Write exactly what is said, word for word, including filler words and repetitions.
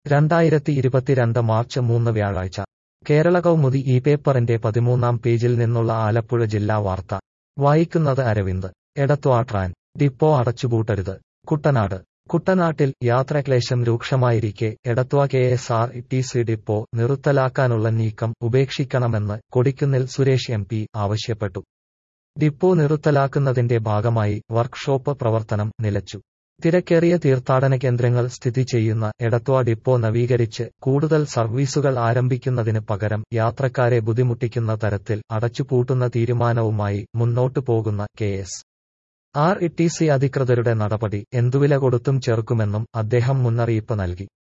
രണ്ടായിരത്തി ഇരുപത്തിരണ്ട് മാർച്ച് മൂന്ന് വ്യാഴാഴ്ച കേരള കൗമുദി ഈ പേപ്പറിന്റെ പതിമൂന്നാം പേജിൽ നിന്നുള്ള ആലപ്പുഴ ജില്ലാ വാർത്ത വായിക്കുന്നത് അരവിന്ദ്. എടത്വാ ട്രാൻ ഡിപ്പോ അടച്ചുപൂട്ടരുത്. കുട്ടനാട് കുട്ടനാട്ടിൽ യാത്രാക്ലേശം രൂക്ഷമായിരിക്കെ Edathua K S R T C depot നിർത്തലാക്കാനുള്ള നീക്കം ഉപേക്ഷിക്കണമെന്ന് കൊടിക്കുന്നിൽ സുരേഷ് എം പി ആവശ്യപ്പെട്ടു. ഡിപ്പോ നിർത്തലാക്കുന്നതിന്റെ ഭാഗമായി വർക്ക്ഷോപ്പ് പ്രവർത്തനം നിലച്ചു. തിരക്കേറിയ തീർത്ഥാടന കേന്ദ്രങ്ങൾ സ്ഥിതി ചെയ്യുന്ന എടത്വാ ഡിപ്പോ നവീകരിച്ച് കൂടുതൽ സർവീസുകൾ ആരംഭിക്കുന്നതിന് പകരം യാത്രക്കാരെ ബുദ്ധിമുട്ടിക്കുന്ന തരത്തിൽ അടച്ചുപൂട്ടുന്ന തീരുമാനവുമായി മുന്നോട്ടു പോകുന്ന K S R T C അധികൃതരുടെ നടപടി എന്തുവില കൊടുത്തും ചെറുക്കുമെന്നും അദ്ദേഹം മുന്നറിയിപ്പ് നൽകി.